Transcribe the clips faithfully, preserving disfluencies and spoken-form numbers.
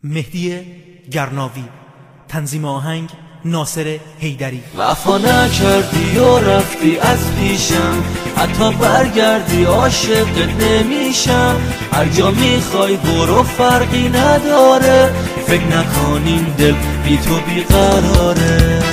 مهدی گرناوی، تنظیم آهنگ ناصر حیدری. وفا نکردی و رفتی از پیشم، حتی برگردی عاشقت نمیشم. هر جا میخوای برو فرقی نداره، فکر نکن این دل بی تو بیقراره.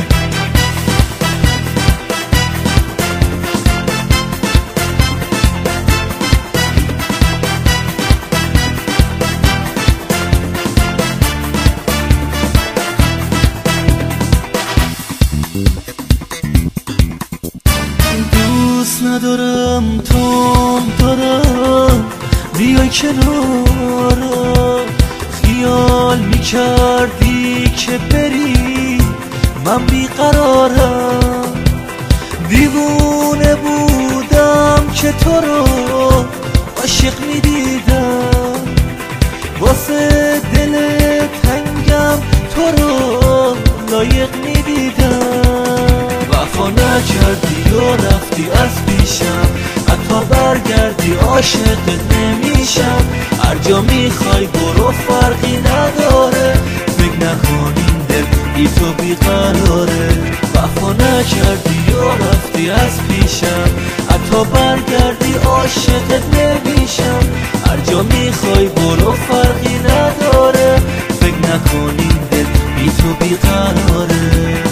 دوست ندارم تو دارم بیای کنارم، خیال میکردی که بری من بیقرارم. دیوونه بودم که تو رو عاشق میدیدم، واسه دل تنگم تو رو لایق میدیدم. وفا نکردی و رفتی از پیشم، حتی برگردی عاشقت نمیشم. هر جا میخوای برو فرقی نداره، فکر نکن این دل بی تو بیقراره. وفا نکردی و رفتی از پیشم، حتی برگردی عاشقت نمیشم. هر جا میخوای برو فرقی نداره، فکر نکن این دل بی تو بیقراره.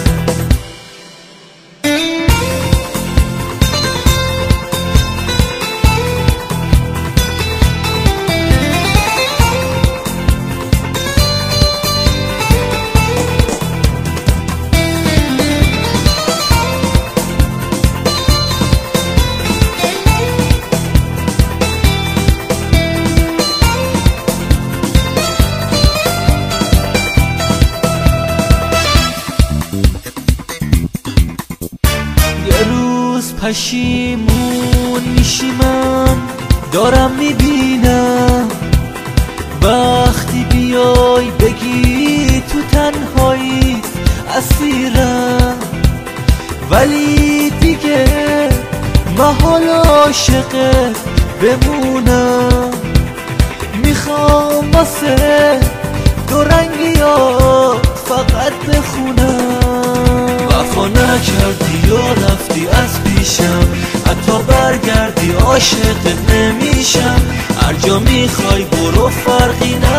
پشیمون میشی من دارم میبینم، وقتی بیای بگی تو تنهایی اسیرم. ولی دیگه محال عاشقت بمونم، میخوام واسه دو رنگیات فقط بخونم. وفا نکردی و رفتی از پیشم، حتی برگردی عاشقت نمیشم. هر جا میخوای برو فرقی نداره،